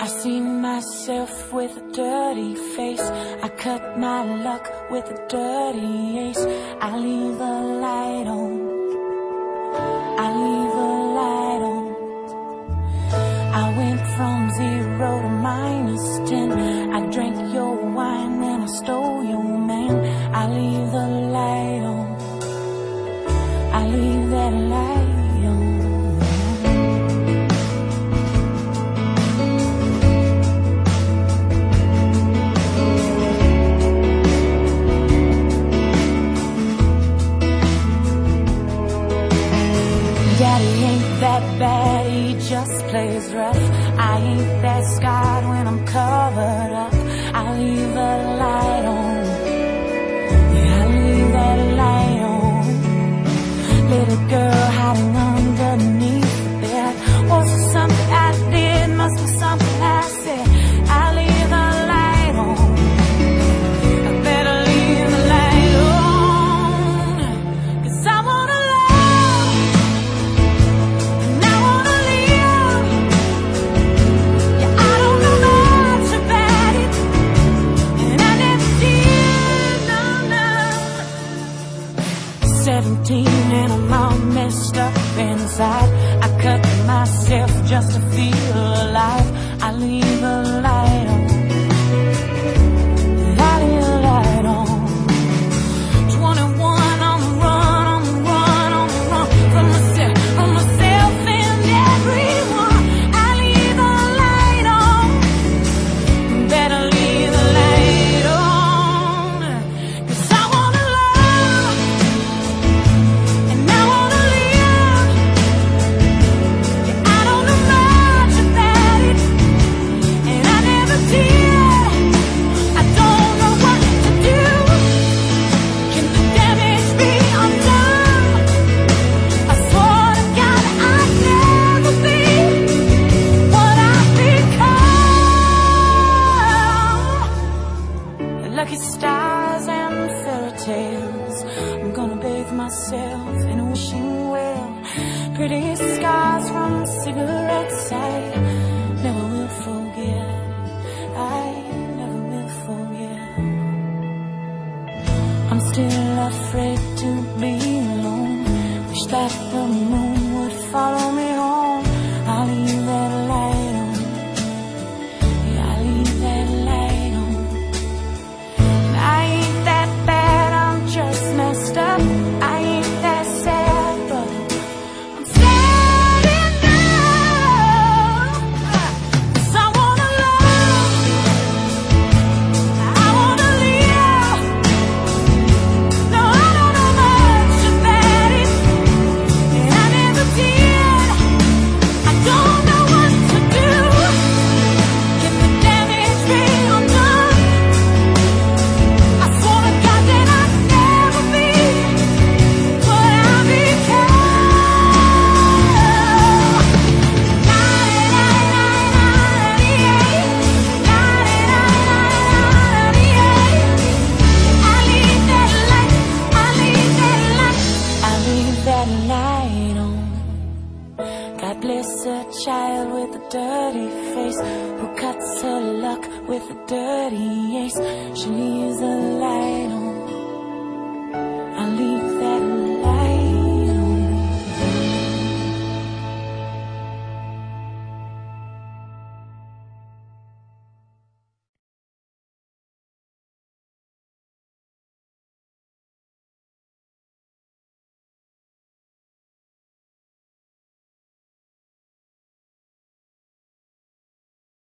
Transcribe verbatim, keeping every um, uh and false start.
I see myself with a dirty face. I cut my luck with a dirty ace. I leave the light on. I leave the light on. I went from zero to minus ten. I drank your wine and I stole your man. I leave the light on. I leave that light on. Daddy ain't that bad, he just plays rough. I ain't that scarred when I'm covered up. I leave the light on. Yeah, I leave that light on. Little girl hiding underneath the bed. Was it something I did? Must be something I said. I leave the light on. I better leave the light on. 'Cause I wanna love and I wanna live. Yeah, I don't know much about it, and I never did, no, no. Seventeen and I'm all messed up inside. I cut myself just to feel alive. I leave a light on. I leave a light on. Twenty-one on the run, on the run, on the run. From myself, from myself and everyone. I leave a light on. Better leave the light on. 'Cause I wanna love and I wanna live. Yeah, I don't know much about it, and I never did. I don't know what to do. Can the damage be undone? I swore to God I'd never be what I've become. Lucky stars and fairy tales. I'm gonna bathe myself in a wishing well. Pretty scars from cigarettes I never will forget. I never will forget. I'm still afraid to be alone. Wish that the moon would follow me home. I'll leave that light on. Yeah, I'll leave that light on. And I ain't that bad, I'm just messed up. I ain't that sad, but I'm sad enough. 'Cause I wanna love, I wanna live. No, I don't know much about it, and I never did. I don't know what to do. Can the damage be undone? I swore to God that I'd never be what I God bless a child with a dirty face who cuts her luck with a dirty ace. She leaves the light on.